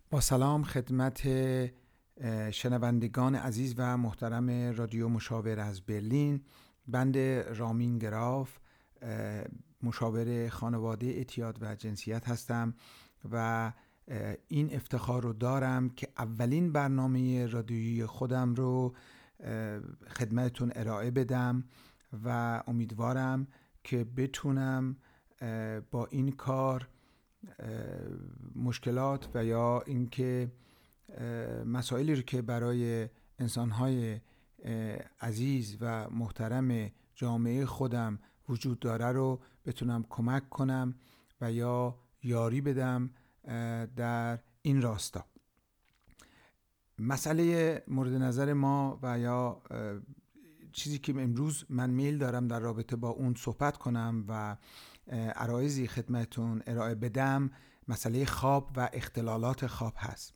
با سلام خدمت شنوندگان عزیز و محترم رادیو مشاور از برلین. بند رامین گراف، مشاور خانواده، اعتیاد و جنسیت هستم و این افتخار رو دارم که اولین برنامه رادیویی خودم رو خدمتتون ارائه بدم و امیدوارم که بتونم با این کار مشکلات و یا اینکه مسائلی رو که برای انسان‌های عزیز و محترم جامعه خودم وجود داره رو بتونم کمک کنم و یا یاری بدم در این راستا. مسئله مورد نظر ما و یا چیزی که امروز من میل دارم در رابطه با اون صحبت کنم و عرایضی خدمتون ارائه بدم، مسئله خواب و اختلالات خواب هست.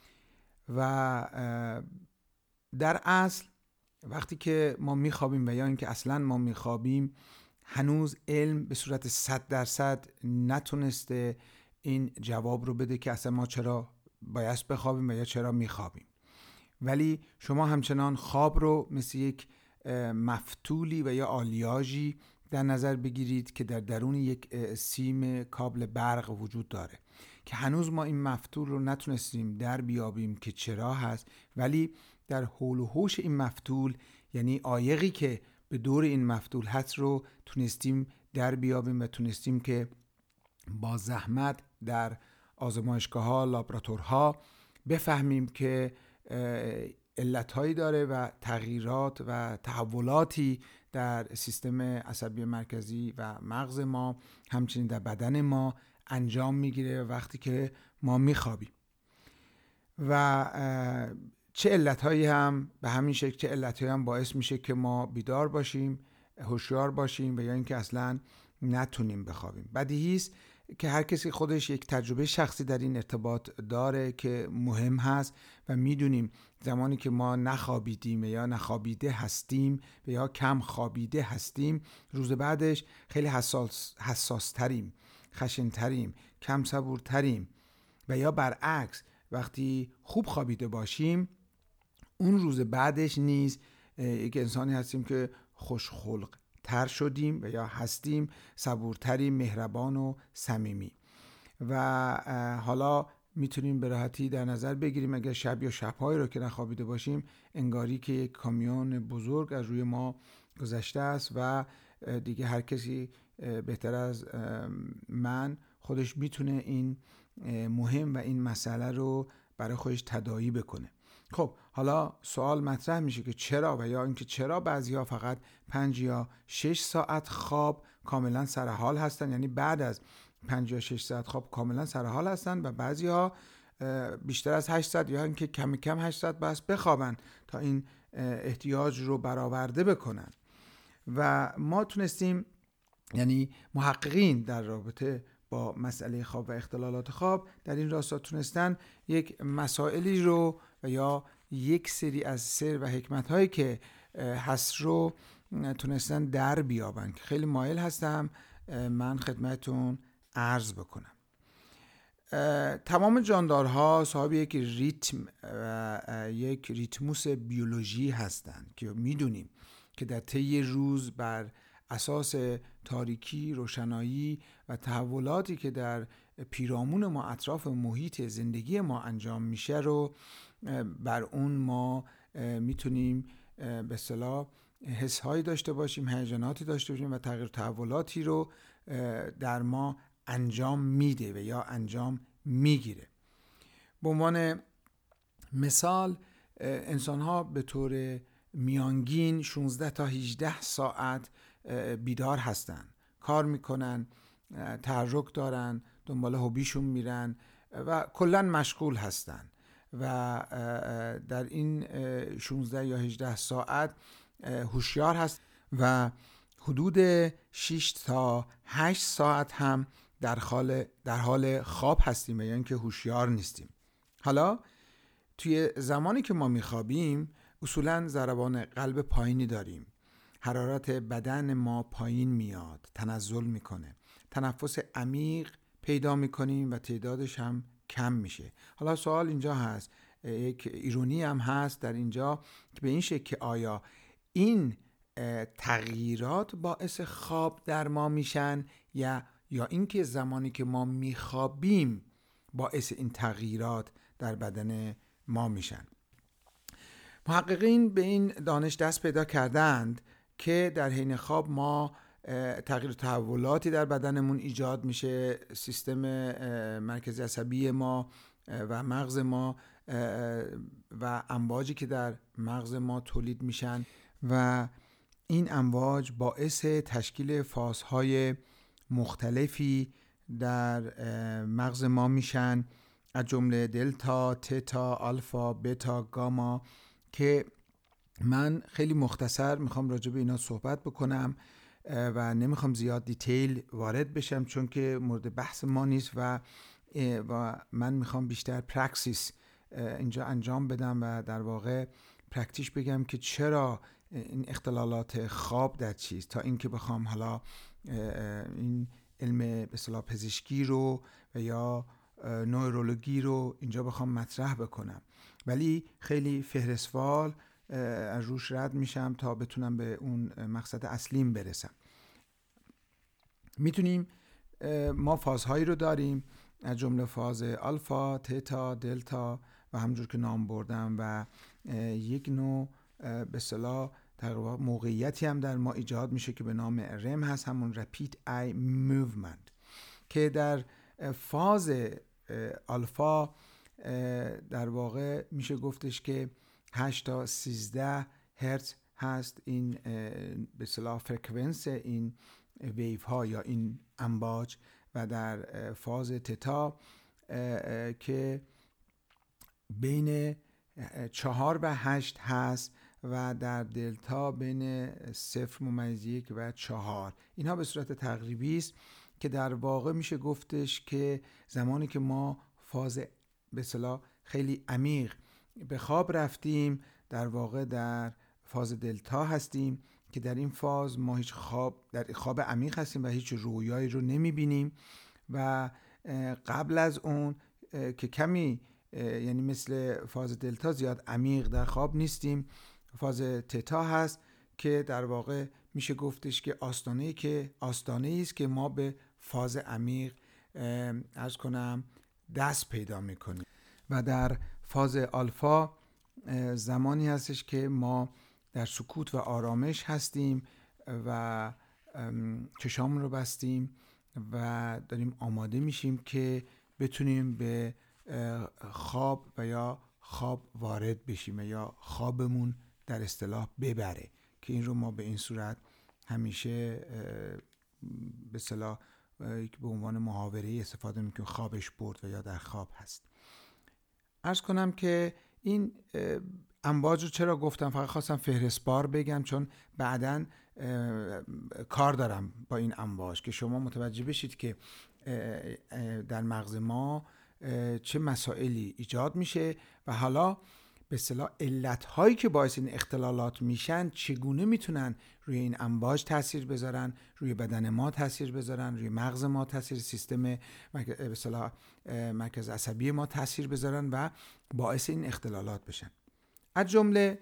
و در اصل وقتی که ما میخوابیم و یا اینکه اصلا ما میخوابیم، هنوز علم به صورت 100% نتونسته این جواب رو بده که اصلا ما چرا باید بخوابیم و یا چرا میخوابیم. ولی شما همچنان خواب رو مثل یک مفتولی و یا آلیاژی در نظر بگیرید که در درون یک سیم کابل برق وجود داره که هنوز ما این مفتول رو نتونستیم در بیابیم که چرا هست، ولی در حول و حوش این مفتول، یعنی عایقی که به دور این مفتول هست، رو تونستیم در بیابیم و تونستیم که با زحمت در آزمایشگاه‌ها، لابراتورها بفهمیم که علتهایی داره و تغییرات و تحولاتی در سیستم عصبی مرکزی و مغز ما، همچنین در بدن ما انجام میگیره وقتی که ما میخوابیم و چه علتهایی هم به همین شکل، چه علتهایی هم باعث میشه که ما بیدار باشیم، هوشیار باشیم و یا اینکه اصلا نتونیم بخوابیم. بدیهی است که هر کسی خودش یک تجربه شخصی در این ارتباط داره که مهم هست و میدونیم زمانی که ما نخوابیدیم یا نخوابیده هستیم و یا کم خوابیده هستیم، روز بعدش خیلی حساس تریم، خشن تریم، کم صبور تریم و یا برعکس وقتی خوب خوابیده باشیم اون روز بعدش نیز یک انسانی هستیم که خوشخلق تر شدیم و یا هستیم، صبورتریم، مهربان و صمیمی. و حالا میتونیم به راحتی در نظر بگیریم اگر شب یا شب‌هایی رو که نخوابیده باشیم انگاری که یک کامیون بزرگ از روی ما گذشته است و دیگه هر کسی بهتر از من خودش میتونه این مهم و این مسئله رو برای خودش تداعی بکنه. خب حالا سوال مطرح میشه که چرا و یا اینکه چرا بعضیا فقط 5 یا 6 ساعت خواب کاملا سرحال هستن، یعنی بعد از 5 یا 6 ساعت خواب کاملا سرحال هستن و بعضیا بیشتر از 8 ساعت یا اینکه کم کم 8 ساعت بس بخوابن تا این احتیاج رو برآورده بکنن. و ما تونستیم، یعنی محققین در رابطه با مسئله خواب و اختلالات خواب در این راستا تونستن یک مسائلی رو و یا یک سری از سر و حکمت هایی که هست رو تونستن در بیابن که خیلی مایل هستم من خدمتون عرض بکنم. تمام جاندارها صاحب یک ریتم و یک ریتموس بیولوژی هستند که میدونیم که در طی روز بر اساس تاریکی، روشنایی و تحولاتی که در پیرامون ما، اطراف محیط زندگی ما انجام میشه رو بر اون ما میتونیم به اصطلاح حس‌هایی داشته باشیم، هیجاناتی داشته باشیم و تغییر تحولاتی رو در ما انجام میده و یا انجام میگیره. به عنوان مثال انسان ها به طور میانگین 16 تا 18 ساعت بیدار هستن، کار میکنن، تحرک دارن، دنبال هوبیشون میرن و کلن مشغول هستن و در این 16 یا 18 ساعت هوشیار هست و حدود 6 تا 8 ساعت هم در حال خواب هستیم، یعنی که هوشیار نیستیم. حالا توی زمانی که ما میخوابیم اصولاً ضربان قلب پایینی داریم، حرارت بدن ما پایین میاد، تنزل میکنه، تنفس عمیق پیدا میکنیم و تعدادش هم کم میشه. حالا سوال اینجا هست، یک ایرونی هم هست در اینجا که به این شکل که آیا این تغییرات باعث خواب در ما میشن یا اینکه زمانی که ما میخوابیم باعث این تغییرات در بدن ما میشن. محققین به این دانش دست پیدا کردند که در حین خواب ما تغییر تحولاتی در بدنمون ایجاد میشه، سیستم مرکزی عصبی ما و مغز ما و امواجی که در مغز ما تولید میشن و این امواج باعث تشکیل فازهای مختلفی در مغز ما میشن، از جمله دلتا، تتا، آلفا، بتا، گاما، که من خیلی مختصر میخوام راجع به اینا صحبت بکنم و نمیخوام زیاد دیتیل وارد بشم چون که مورد بحث ما نیست و من میخوام بیشتر پرکسیس اینجا انجام بدم و در واقع پرکتیش بگم که چرا این اختلالات خواب در چیست، تا اینکه بخوام حالا این علم به اصطلاح پزشکی رو و یا نویرولوژی رو اینجا بخوام مطرح بکنم، ولی خیلی فهرستوار از روش رد میشم تا بتونم به اون مقصد اصلیم برسم. میتونیم ما فازهایی رو داریم از جمله فاز آلفا، تتا، دلتا و همونجور که نام بردم و یک نوع به اصطلاح تقریبا موقعیتی هم در ما ایجاد میشه که به نام رم هست، همون Rapid Eye Movement، که در فاز آلفا در واقع میشه گفتش که 8 تا 13 هرتز هست این به اصطلاح فرکانس این ویو ها یا این امواج، و در فاز تتا که بین 4 و 8 هست و در دلتا بین 0.1 و 4. اینها به صورت تقریبی است که در واقع میشه گفتش که زمانی که ما فاز به اصطلاح خیلی عمیق به خواب رفتیم در واقع در فاز دلتا هستیم که در این فاز ما هیچ در خواب عمیق هستیم و هیچ رویایی رو نمیبینیم و قبل از اون که کمی یعنی مثل فاز دلتا زیاد عمیق در خواب نیستیم، فاز تتا هست که در واقع میشه گفتش که آستانه‌ای است که ما به فاز عمیق عرض کنم دست پیدا میکنیم. و در فاز آلفا زمانی هستش که ما در سکوت و آرامش هستیم و چشامون رو بستیم و داریم آماده میشیم که بتونیم به خواب و یا خواب وارد بشیم یا خوابمون در اصطلاح ببره، که این رو ما به این صورت همیشه به اصطلاح به عنوان محاوره استفاده میکنیم، خوابش برد و یا در خواب هست. عرض کنم که این امواج رو چرا گفتم، فقط خواستم فهرستوار بگم چون بعداً کار دارم با این امواج که شما متوجه بشید که در مغز ما چه مسائلی ایجاد میشه و حالا به اصطلاح علت‌هایی که باعث این اختلالات میشن چگونه میتونن روی این امواج تاثیر بذارن، روی بدن ما تاثیر بذارن، روی مغز ما تاثیر، سیستم به اصطلاح مرکز عصبی ما تاثیر بذارن و باعث این اختلالات بشن. از جمله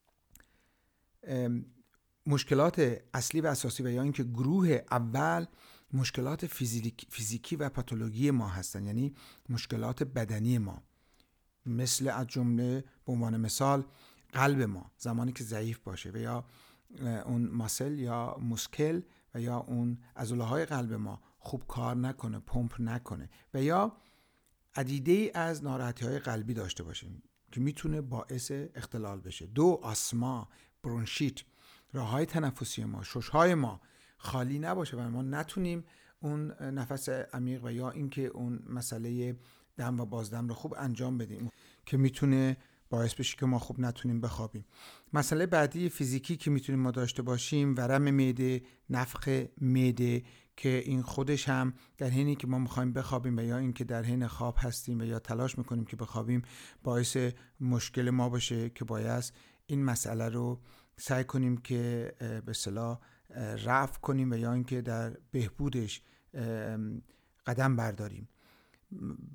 مشکلات اصلی و اساسی و یا اینکه گروه اول مشکلات فیزیکی و پاتولوژی ما هستن، یعنی مشکلات بدنی ما، مثل از جمله به عنوان مثال قلب ما زمانی که ضعیف باشه و یا اون ماسل یا موسکل و یا اون عضله‌های قلب ما خوب کار نکنه، پمپ نکنه و یا عدیده از ناراحتی‌های قلبی داشته باشیم که میتونه باعث اختلال بشه. 2 آسما، برونشیت، راه‌های تنفسی ما، شش‌های ما خالی نباشه و ما نتونیم اون نفس عمیق و یا اینکه اون مسئله دم و بازدم رو خوب انجام بدیم که میتونه باعث بشه که ما خوب نتونیم بخوابیم. مسئله بعدی فیزیکی که میتونیم ما داشته باشیم ورم معده، نفخ معده، که این خودش هم در حینی که ما میخوایم بخوابیم و یا اینکه در حین خواب هستیم و یا تلاش میکنیم که بخوابیم باعث مشکل ما باشه که باید این مسئله رو سعی کنیم که به اصطلاح رفع کنیم و یا اینکه در بهبودش قدم برداریم.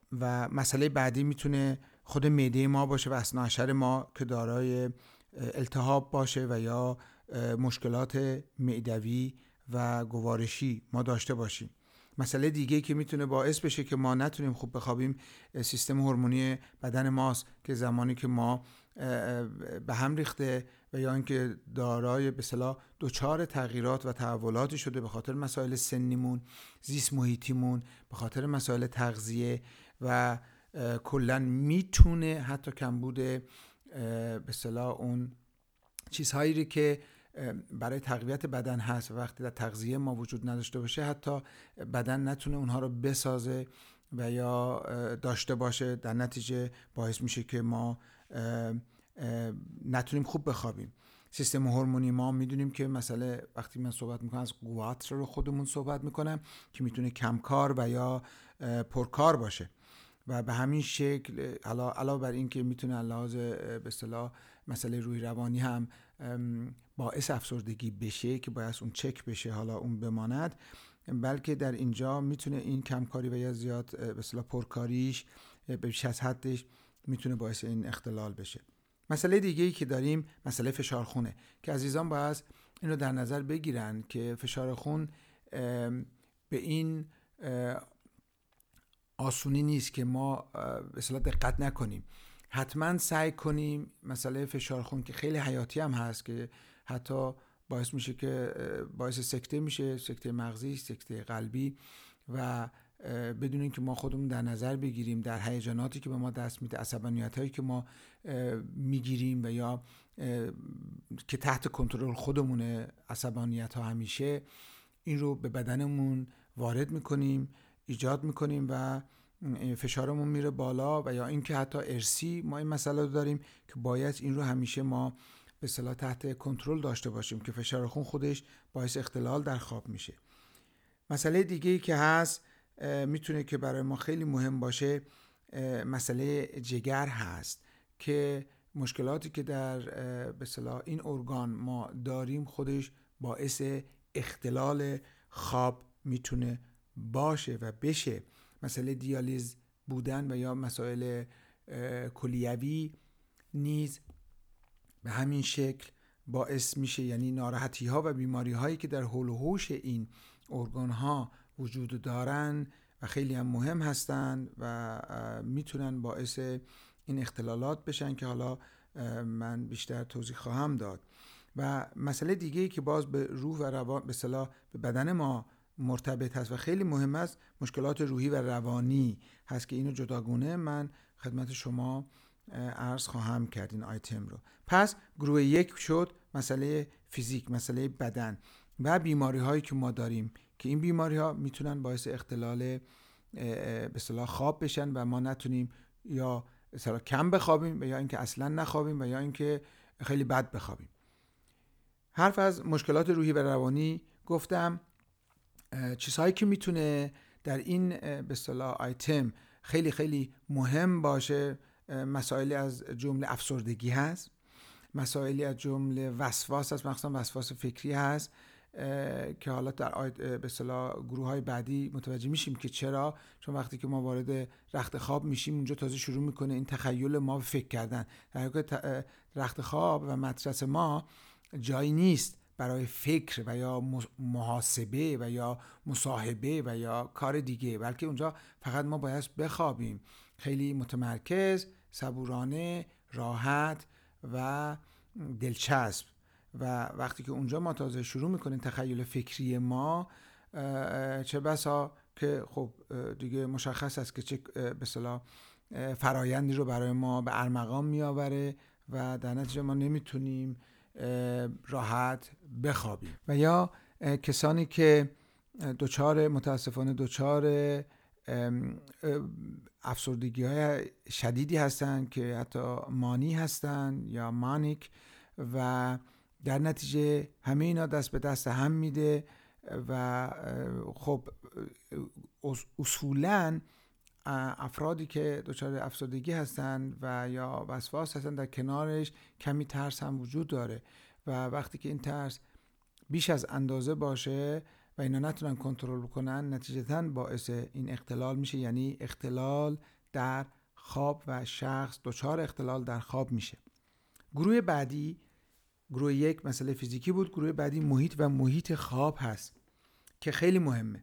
و مسئله بعدی میتونه خود معده ما باشه و اثنا عشر ما که دارای التهاب باشه و یا مشکلات معدوی و گوارشی ما داشته باشیم. مسئله دیگه که میتونه باعث بشه که ما نتونیم خوب بخوابیم سیستم هورمونی بدن ماست که زمانی که ما به هم ریخته و یا اینکه دارای به اصطلاح دچار تغییرات و تحولاتی شده به خاطر مسائل سنیمون، زیست محیطیمون، به خاطر مسائل تغذیه و کلا میتونه حتی کمبود به اصطلاح اون چیزهایی که برای تقویت بدن هست و وقتی در تغذیه ما وجود نداشته باشه حتی بدن نتونه اونها رو بسازه و یا داشته باشه، در نتیجه باعث میشه که ما نتونیم خوب بخوابیم. سیستم هورمونی ما میدونیم که مثلا وقتی من صحبت میکنم از قوات رو خودمون صحبت میکنم که میتونه کمکار و یا پرکار باشه و به همین شکل علاوه بر این که میتونه لحاظ به اصطلاح مسئله روحی روانی هم باعث افسردگی بشه که باید اون چک بشه حالا اون بماند، بلکه در اینجا میتونه این کمکاری و یا زیاد به اصطلاح پرکاریش بیش از حدش میتونه باعث این اختلال بشه. مسئله دیگه ای که داریم مسئله فشار خونه که عزیزان باید اینو در نظر بگیرن که فشار خون به این آسونی نیست که ما به اصطلاح دقت نکنیم. حتما سعی کنیم مسئله فشار خون که خیلی حیاتی هم هست که حتی باعث میشه که باعث سکته میشه، سکته مغزی، سکته قلبی، و بدون اینکه ما خودمون در نظر بگیریم در هیجاناتی که به ما دست میده، عصبانیتایی که ما میگیریم و یا که تحت کنترل خودمونه عصبانیت ها همیشه، این رو به بدنمون وارد میکنیم، ایجاد میکنیم و فشارمون میره بالا و یا اینکه حتی ارثی ما این مسئله رو داریم که باید این رو همیشه ما به اصطلاح تحت کنترل داشته باشیم که فشار خون خودش باعث اختلال در خواب میشه. مسئله دیگه‌ای که هست میتونه که برای ما خیلی مهم باشه مسئله جگر هست که مشکلاتی که در به اصطلاح این ارگان ما داریم خودش باعث اختلال خواب میتونه باشه و بشه. مسئله دیالیز بودن و یا مسائل کلیوی نیز به همین شکل باعث میشه، یعنی ناراحتی ها و بیماری هایی که در حول و حوش این ارگان ها وجود دارن و خیلی هم مهم هستند و میتونن باعث این اختلالات بشن که حالا من بیشتر توضیح خواهم داد. و مسئله دیگه‌ای که باز به روح و روان به اصطلاح به بدن ما مرتبط هست و خیلی مهم است مشکلات روحی و روانی هست که اینو جداگونه من خدمت شما عرض خواهم کرد این آیتم رو. پس گروه یک شد مسئله فیزیک، مسئله بدن و بیماری هایی که ما داریم که این بیماری ها میتونن باعث اختلال به اصطلاح خواب بشن و ما نتونیم یا مثلا کم بخوابیم و یا اینکه اصلا نخوابیم و یا اینکه خیلی بد بخوابیم. حرف از مشکلات روحی و روانی گفتم. چیزهایی که میتونه در این به اصطلاح آیتم خیلی خیلی مهم باشه، مسائلی از جمله افسردگی هست، مسائلی از جمله وسواس هست، مخصوصا وسواس فکری هست که حالا در به اصطلاح گروه‌های بعدی متوجه میشیم که چرا، چون وقتی که ما وارد رخت خواب میشیم اونجا تازه شروع میکنه این تخیل ما به فکر کردن، در حالی که رخت خواب و مدرسه ما جایی نیست برای فکر و یا محاسبه و یا مصاحبه و یا کار دیگه، بلکه اونجا فقط ما باید بخوابیم خیلی متمرکز، صبورانه، راحت و دلچسب. و وقتی که اونجا ما تازه شروع میکنیم تخیل فکری ما، چه بسا که خب دیگه مشخص است که چه به اصطلاح فرایندی رو برای ما به ارمغان میآوره و در نتیجه ما نمیتونیم راحت بخوابیم. و یا کسانی که متاسفانه دچار افسردگی های شدیدی هستن که حتی مانی هستن یا مانیک و در نتیجه همه اینا دست به دست هم میده و خب اصولاً افرادی که دچار افسردگی هستند و یا وسواس هستند در کنارش کمی ترس هم وجود داره و وقتی که این ترس بیش از اندازه باشه و اینا نتونن کنترل بکنن، نتیجتاً باعث این اختلال میشه، یعنی اختلال در خواب و شخص دچار اختلال در خواب میشه. گروه بعدی، گروه 1 مسئله فیزیکی بود. گروه بعدی محیط و محیط خواب هست که خیلی مهمه.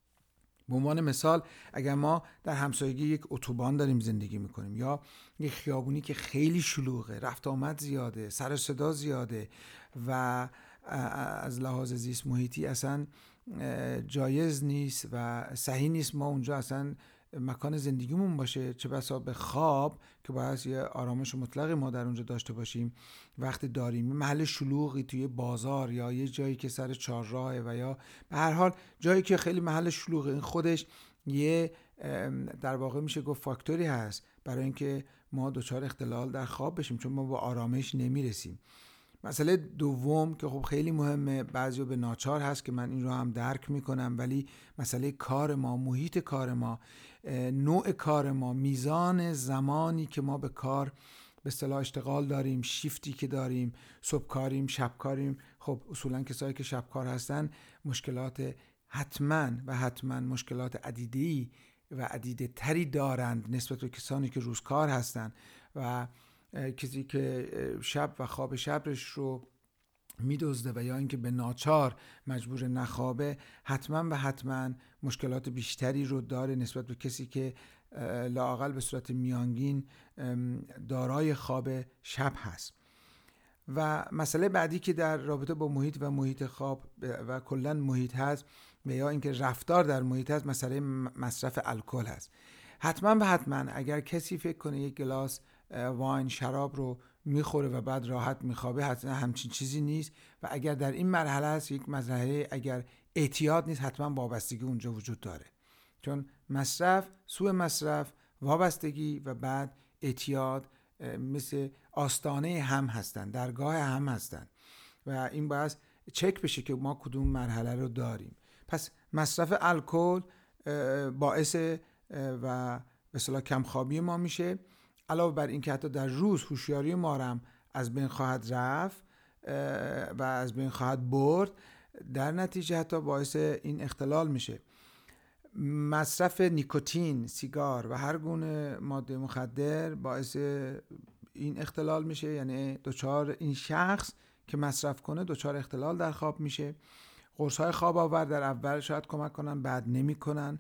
به عنوان مثال اگر ما در همسایگی یک اتوبان داریم زندگی میکنیم یا یک خیابونی که خیلی شلوغه، رفت آمد زیاده، سر و صدا زیاده و از لحاظ زیست محیطی اصلا جایز نیست و صحیح نیست ما اونجا اصلا مکان زندگیمون باشه، چه بسا به خواب که باید یه آرامش مطلقی ما در اونجا داشته باشیم وقتی داریم محل شلوغی توی بازار یا یه جایی که سر چهارراهه و یا به هر حال جایی که خیلی محل شلوغه، این خودش یه در واقع میشه گفت فاکتوری هست برای اینکه ما دچار اختلال در خواب بشیم، چون ما با آرامش نمیرسیم. مسئله دوم که خب خیلی مهمه، بعضی به ناچار هست که من این رو هم درک میکنم، ولی مسئله کار ما، محیط کار ما، نوع کار ما، میزان زمانی که ما به کار به اصطلاح اشتغال داریم، شیفتی که داریم، صبح کاریم، شب کاریم. خب اصولا کسایی که شب کار هستن مشکلات حتما مشکلات عدیده‌ای و عدیده تری دارند نسبت به کسانی که روزکار هستن و کسی که شب و خواب شبش رو میدزده و یا اینکه به ناچار مجبور نخوابه حتما مشکلات بیشتری رو داره نسبت به کسی که لااقل به صورت میانگین دارای خواب شب هست. و مسئله بعدی که در رابطه با محیط و محیط خواب و کلا محیط هست و یا اینکه رفتار در محیط هست، مسئله مصرف الکل هست. حتما اگر کسی فکر کنه یک گلاس واین شراب رو میخوره و بعد راحت میخوابه، حتما همچین چیزی نیست و اگر در این مرحله است یک مرحله اگر اعتیاد نیست، حتما وابستگی اونجا وجود داره، چون مصرف، سوء مصرف، وابستگی و بعد اعتیاد مثل آستانه هم هستن، درگاه هم هستن و این باید چک بشه که ما کدوم مرحله رو داریم. پس مصرف الکل باعث و به اصطلاح کمخوابی ما میشه، علاوه بر این که حتی در روز هوشیاری ما هم از بین خواهد رفت و از بین خواهد برد، در نتیجه حتی باعث این اختلال میشه. مصرف نیکوتین، سیگار و هر گونه ماده مخدر باعث این اختلال میشه، یعنی دچار این شخص که مصرف کنه دچار اختلال در خواب میشه. قرص‌های خواب آور در اول شاید کمک کنن، بعد نمی‌کنن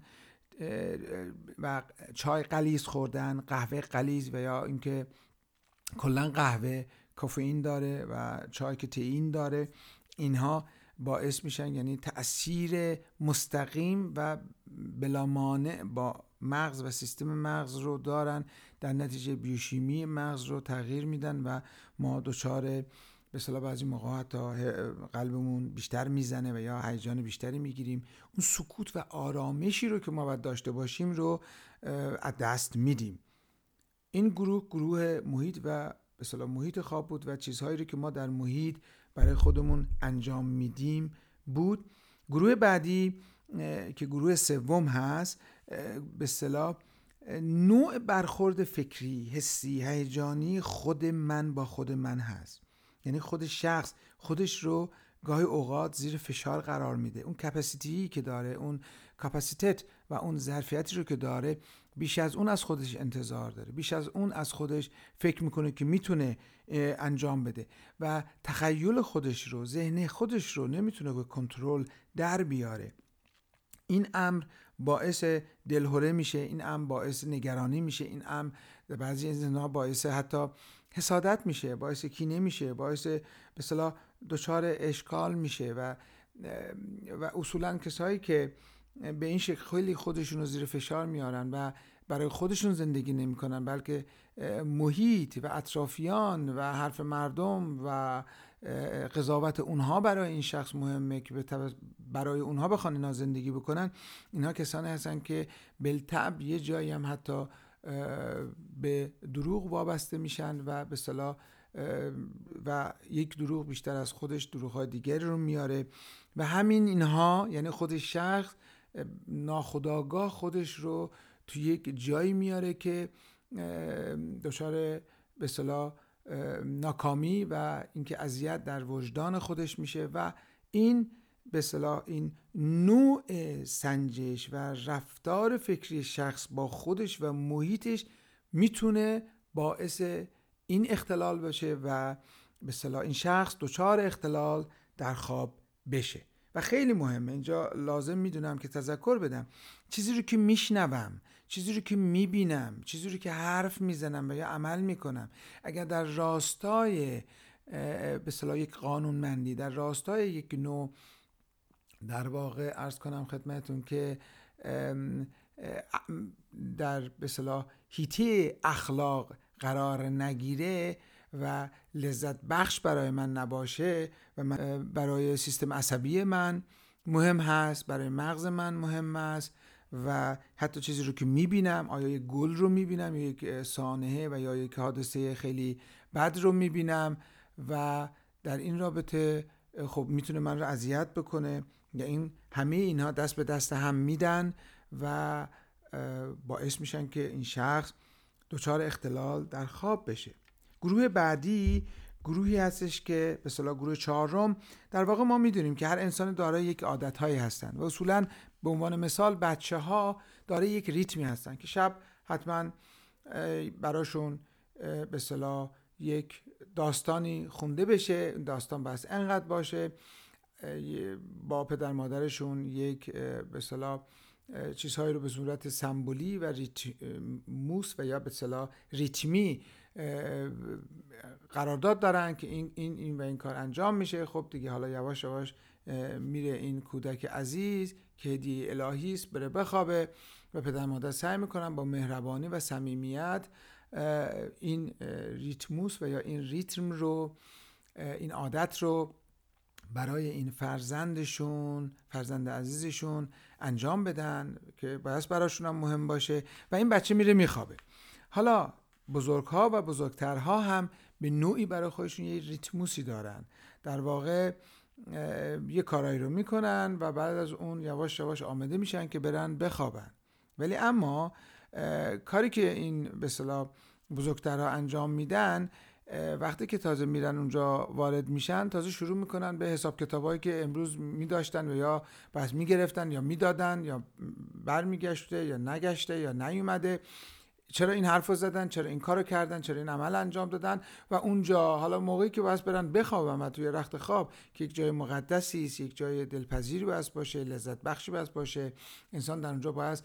و چای غلیظ خوردن، قهوه غلیظ و یا اینکه کلا قهوه کافئین داره و چای که تئین داره، اینها باعث میشن، یعنی تأثیر مستقیم و بلا مانع با مغز و سیستم مغز رو دارن، در نتیجه بیوشیمی مغز رو تغییر میدن و ما دچار به اصطلاح بعضی موقع حتی قلبمون بیشتر میزنه و یا هیجان بیشتری میگیریم، اون سکوت و آرامشی رو که ما باید داشته باشیم رو از دست میدیم. این گروه محیط و به اصطلاح محیط خواب بود و چیزهایی رو که ما در محیط برای خودمون انجام میدیم بود. گروه بعدی که گروه سوم هست، به اصطلاح نوع برخورد فکری، حسی، هیجانی خود من با خود من هست. یعنی خود شخص خودش رو گاهی اوقات زیر فشار قرار میده، اون کپاسیتی که داره، اون کپاسیتت و اون ظرفیتی رو که داره، بیش از اون از خودش انتظار داره، بیش از اون از خودش فکر میکنه که میتونه انجام بده و تخیل خودش رو، ذهن خودش رو نمیتونه به کنترل در بیاره. این امر باعث دلهره میشه، این امر باعث نگرانی میشه، این امر بعضی از اینها باعث حتی حسادت میشه، باعث کینه میشه، باعث به اصطلاح دچار اشکال میشه و اصولا کسایی که به این شکل خیلی خودشون رو زیر فشار میارن و برای خودشون زندگی نمیکنن، بلکه محیط و اطرافیان و حرف مردم و قضاوت اونها برای این شخص مهمه که برای اونها بخوان اینا زندگی بکنن. اینها کسانی هستن که بالطبع یه جایی هم حتی به دروغ وابسته میشن و به اصطلاح و یک دروغ بیشتر از خودش دروغ‌های دیگری رو میاره و همین اینها، یعنی خود شخص ناخودآگاه خودش رو تو یک جایی میاره که دچار به اصطلاح ناکامی و اینکه اذیت در وجدان خودش میشه و این به اصطلاح این نوع سنجش و رفتار فکری شخص با خودش و محیطش میتونه باعث این اختلال بشه و به اصطلاح این شخص دچار اختلال در خواب بشه. و خیلی مهمه اینجا لازم میدونم که تذکر بدم، چیزی رو که میشنوم، چیزی رو که میبینم، چیزی رو که حرف میزنم و یا عمل میکنم، اگر در راستای به اصطلاح یک قانونمندی، در راستای یک نوع در واقع عرض کنم خدمتون که در به اصطلاح حیطه اخلاق قرار نگیره و لذت بخش برای من نباشه و برای سیستم عصبی من مهم هست، برای مغز من مهم است و حتی چیزی رو که میبینم، آیا یک گل رو میبینم یا یک سانحه و یا یک حادثه خیلی بد رو میبینم و در این رابطه خب میتونه من رو اذیت بکنه یا این همه اینها دست به دست هم میدن و باعث میشن که این شخص دچار اختلال در خواب بشه. گروه بعدی گروهی هستش که به اصطلاح گروه چهارم. در واقع ما میدونیم که هر انسان دارای یک عادت‌هایی هستن و اصولاً به عنوان مثال بچه‌ها دارای یک ریتمی هستن که شب حتما براشون به اصطلاح یک داستانی خونده بشه، داستان بس انقدر باشه، با پدر مادرشون یک به اصطلاح چیزهایی رو به صورت سمبولی و ریتموس و یا به اصطلاح ریتمی قرارداد دارن که این و این کار انجام میشه. خب دیگه حالا یواش یواش میره این کودک عزیز که هدیه الهی است بره بخوابه و پدر مادر سعی میکنن با مهربانی و صمیمیت این ریتموس و یا این ریتم رو، این عادت رو برای این فرزند عزیزشون انجام بدن که باید براشون هم مهم باشه و این بچه میره میخوابه. حالا بزرگها و بزرگترها هم به نوعی برای خودشون یه ریتموسی دارن، در واقع یه کارایی رو میکنن و بعد از اون یواش یواش آماده میشن که برن بخوابن. ولی اما کاری که این به اصطلاح بزرگترها انجام میدن، وقتی که تازه میرن اونجا وارد میشن، تازه شروع میکنن به حساب کتابایی که امروز میداشتن و یا بس میگرفتن یا میدادن یا برمیگشته یا نگشته یا نیومده، چرا این حرفو زدن، چرا این کارو کردن، چرا این عمل انجام دادن. و اونجا حالا موقعی که واسه برن بخوابن و توی رخت خواب که یک جای مقدسی است، یک جای دلپذیری واسه باشه، لذت بخشی واسه باشه، انسان در اونجا باید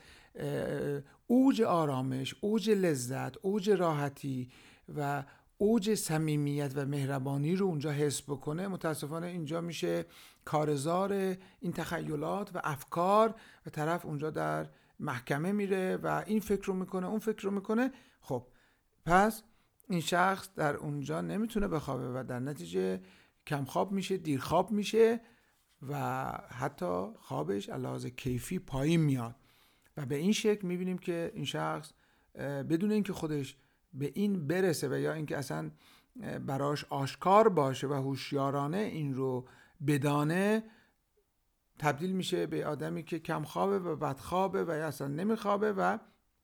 اوج آرامش، اوج لذت، اوج راحتی و اوج صمیمیت و مهربانی رو اونجا حس بکنه. متاسفانه اینجا میشه کارزار این تخیلات و افکار و طرف اونجا در محکمه میره و این فکر رو میکنه، اون فکر رو میکنه. خب پس این شخص در اونجا نمیتونه بخوابه و در نتیجه کم خواب میشه، دیر خواب میشه و حتی خوابش علاوه کیفی پایین میاد و به این شکل میبینیم که این شخص بدون اینکه خودش به این برسه و یا اینکه اصلا براش آشکار باشه و هوشیارانه این رو بدانه، تبدیل میشه به آدمی که کم خوابه و بدخوابه و یا اصلا نمیخوابه و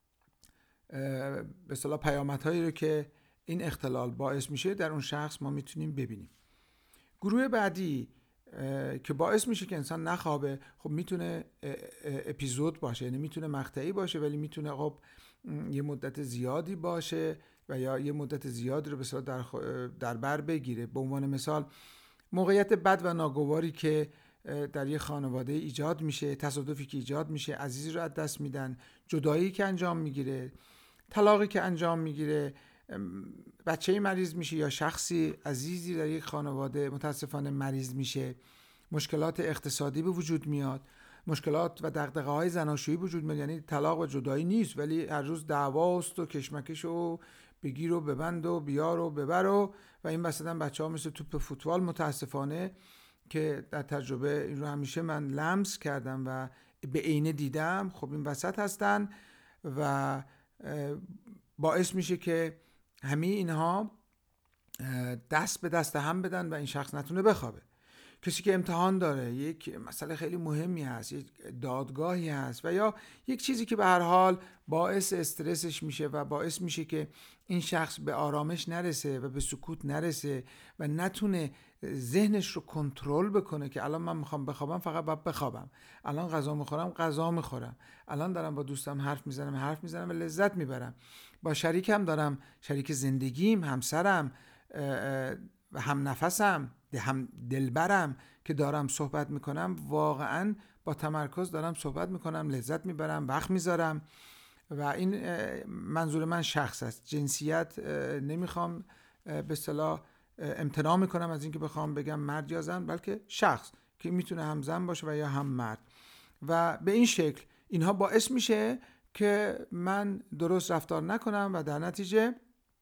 به اصطلاح پیامدهایی رو که این اختلال باعث میشه در اون شخص ما میتونیم ببینیم. گروه بعدی که باعث میشه که انسان نخوابه، خب میتونه اپیزود باشه، یعنی میتونه مقطعی باشه ولی میتونه خب یه مدت زیادی باشه و یا یه مدت زیادی رو به اصطلاح در بر بگیره. به عنوان مثال موقعیت بد و ناگواری که در یه خانواده ایجاد میشه، تصادفی که ایجاد میشه، عزیزی رو از دست میدن، جدایی که انجام میگیره، طلاقی که انجام میگیره، بچه‌ای مریض میشه یا شخصی عزیزی در یک خانواده متاسفانه مریض میشه، مشکلات اقتصادی به وجود میاد، مشکلات و دغدغه‌های زناشویی وجود میاد. یعنی طلاق و جدایی نیست ولی هر روز دعواست و کشمکش و بگیر و ببند و بیار و ببر و این وسطاً بچه‌ها مثل توپ فوتبال متاسفانه که در تجربه این رو همیشه من لمس کردم و به عینه دیدم، خب این وسط هستن و باعث میشه که همه اینها دست به دست هم بدن و این شخص نتونه بخوابه. کسی که امتحان داره، یک مسئله خیلی مهمی هست، یک دادگاهی هست و یا یک چیزی که به هر حال باعث استرسش میشه و باعث میشه که این شخص به آرامش نرسه و به سکوت نرسه و نتونه ذهنش رو کنترل بکنه که الان من میخوام بخوابم، فقط باید بخوابم، الان غذا میخورم، غذا میخورم، الان دارم با دوستم حرف میزنم و لذت میبرم، با شریکم دارم، شریک زندگیم، همسرم و هم نفسم، هم دلبرم که دارم صحبت میکنم، واقعا با تمرکز دارم صحبت میکنم، لذت میبرم، وقت میذارم. و این منظور من شخص است. جنسیت نمیخوام به اصطلاح امتناع میکنم از اینکه بخوام بگم مرد یا زن، بلکه شخص که میتونه هم زن باشه و یا هم مرد. و به این شکل اینها باعث میشه که من درست رفتار نکنم و در نتیجه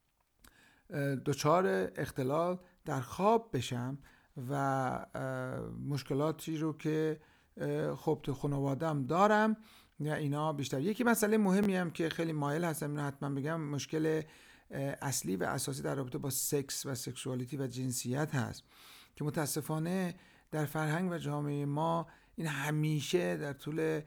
دچار اختلال در خواب بشم و مشکلاتی رو که خب تو خانواده‌ام دارم یا اینا بیشتر. یکی مسئله مهمی هم که خیلی مایل هستم اینو حتما بگم، مشکل اصلی و اساسی در رابطه با سکس و سکشوالیتی و جنسیت هست که متاسفانه در فرهنگ و جامعه ما این همیشه در طول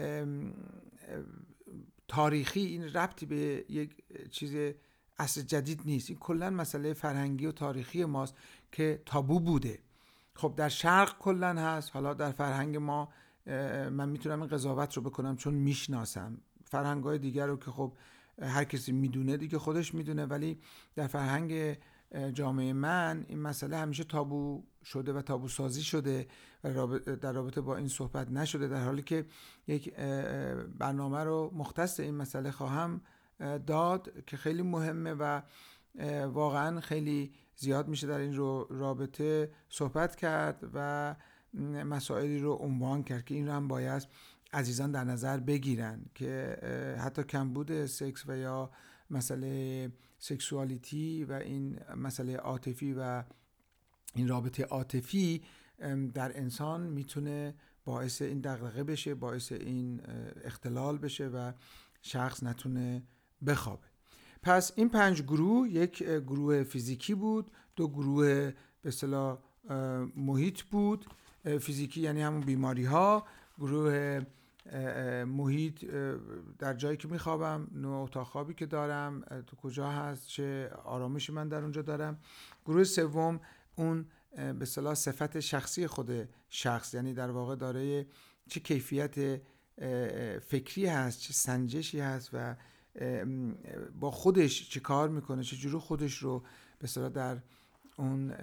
تاریخی این ربطی به یک چیز عصر جدید نیست، این کلا مسئله فرهنگی و تاریخی ماست که تابو بوده. خب در شرق کلا هست، حالا در فرهنگ ما من میتونم این قضاوت رو بکنم چون میشناسم فرهنگ‌های دیگر رو که خب هر کسی میدونه دیگه، خودش میدونه، ولی در فرهنگ جامعه من این مسئله همیشه تابو شده و تابو سازی شده و در رابطه با این صحبت نشده، در حالی که یک برنامه رو مختص این مسئله خواهم داد که خیلی مهمه و واقعا خیلی زیاد میشه در این رابطه صحبت کرد و مسائلی رو عنوان کرد که این رو هم باید عزیزان در نظر بگیرن که حتی کمبود سکس و یا مسئله سکسوالیتی و این مسئله عاطفی و این رابطه عاطفی در انسان میتونه باعث این دغدغه بشه، باعث این اختلال بشه و شخص نتونه بخوابه. پس این 5 گروه، یک گروه فیزیکی بود، 2 گروه به اصطلاح محیط بود. فیزیکی یعنی همون بیماری ها، گروه محیط در جایی که میخوابم، نوع اتاق خوابی که دارم تو کجا هست، چه آرامشی من در اونجا دارم. گروه سوم اون به اصطلاح صفت شخصی خود شخص، یعنی در واقع داره چه کیفیت فکری هست، چه سنجشی هست و با خودش چه کار میکنه، چه جوری خودش رو به اصطلاح در اون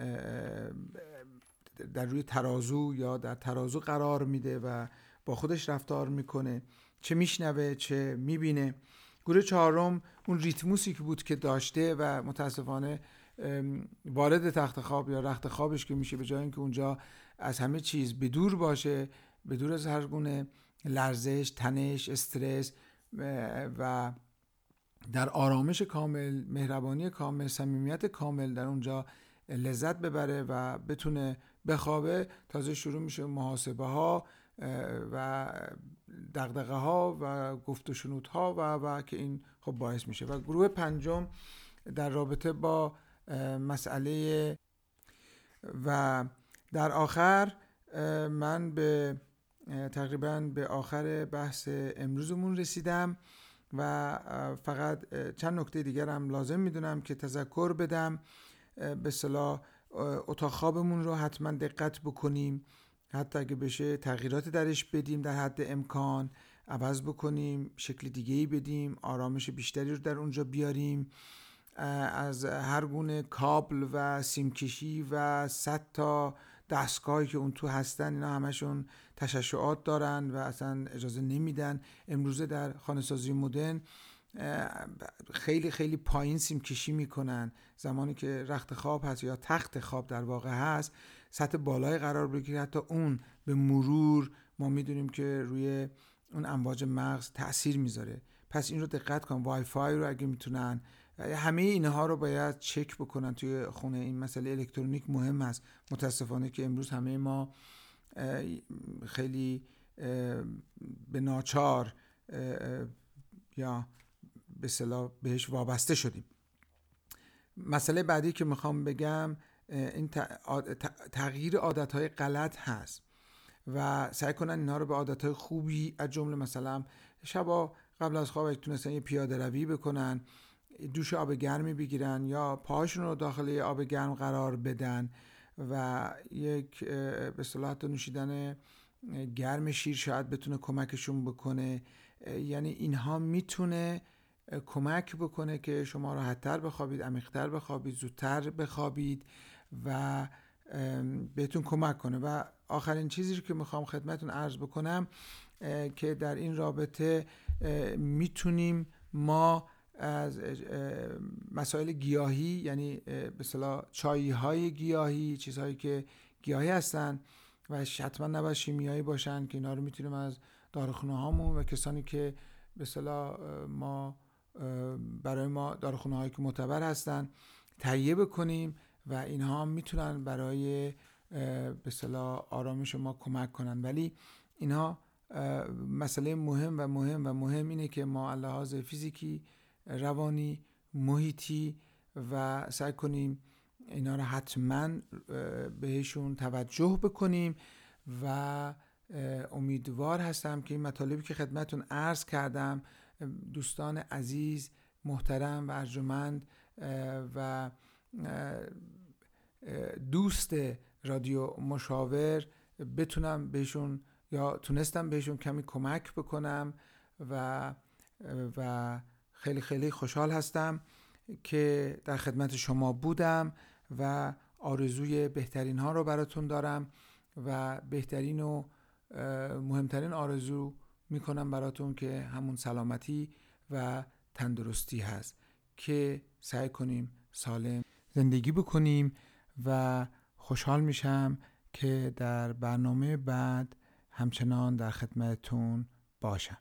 در روی ترازو یا در ترازو قرار میده و با خودش رفتار میکنه، چه میشنوه چه میبینه. گروه چهارم اون ریتموسی که بود که داشته و متاسفانه وارد تخت خواب یا رخت خوابش که میشه، به جای اینکه اونجا از همه چیز بدور باشه، بدور از هر گونه لرزش، تنش، استرس و در آرامش کامل، مهربانی کامل، صمیمیت کامل در اونجا لذت ببره و بتونه بخوابه، تازه شروع میشه محاسبه ها و دغدغه ها و گفت و شنود ها و که این خب باعث میشه. و گروه پنجم در رابطه با مسئله و در آخر من تقریبا به آخر بحث امروزمون رسیدم و فقط چند نکته دیگر هم لازم میدونم که تذکر بدم. به اصطلاح اتاق خوابمون رو حتما دقت بکنیم، حتی اگه بشه تغییرات درش بدیم، در حد امکان عوض بکنیم، شکل دیگه‌ای بدیم، آرامش بیشتری رو در اونجا بیاریم، از هر گونه کابل و سیمکشی و 100 تا دستگاهی که اون تو هستن اینا همشون تشعشعات دارن و اصلا اجازه نمیدن. امروزه در خانه سازی مدرن خیلی خیلی پایین سیمکشی میکنن، زمانی که رخت خواب هست یا تخت خواب در واقع هست سطح بالای قرار بگیره، حتی اون به مرور ما میدونیم که روی اون امواج مغز تأثیر میذاره. پس این رو دقت کن، وای فای رو اگه میتونن، همه اینها رو باید چک بکنن توی خونه. این مسئله الکترونیک مهم است، متاسفانه که امروز همه ما خیلی به ناچار یا به اصطلاح بهش وابسته شدیم. مسئله بعدی که میخوام بگم این تغییر عادتهای غلط هست و سعی کنن اینها رو به عادتهای خوبی، از جمله مثلا شبا قبل از خواب تونستن یه پیاده روی بکنن، دوش آب گرمی بگیرن یا پاهاشون رو داخل آب گرم قرار بدن و یک به اصطلاح نوشیدن گرم شیر شاید بتونه کمکشون بکنه. یعنی اینها میتونه کمک بکنه که شما راحت‌تر بخوابید، عمیق‌تر بخوابید، زودتر بخوابید و بهتون کمک کنه. و آخرین چیزی که میخوام خدمتون عرض بکنم که در این رابطه میتونیم ما از مسائل گیاهی، یعنی به اصطلاح چای‌های گیاهی، چیزهایی که گیاهی هستن و حتما نباید شیمیایی باشن، که اینا رو میتونیم از داروخونه هامون و کسانی که به اصطلاح برای ما داروخونه هایی که معتبر هستن تهیه بکنیم و اینها میتونن برای به اصطلاح آرامش ما کمک کنن. ولی اینها مسئله مهم اینه که ما لحاظ فیزیکی، روانی، محیطی و سعی کنیم اینا رو حتما بهشون توجه بکنیم و امیدوار هستم که این مطالبی که خدمتون عرض کردم دوستان عزیز، محترم و ارجمند و دوست رادیو مشاور بتونم بهشون یا تونستم بهشون کمی کمک بکنم و خیلی خیلی خوشحال هستم که در خدمت شما بودم و آرزوی بهترین ها رو براتون دارم و بهترین و مهمترین آرزو میکنم براتون که همون سلامتی و تندرستی هست، که سعی کنیم سالم زندگی بکنیم و خوشحال میشم که در برنامه بعد همچنان در خدمتتون باشم.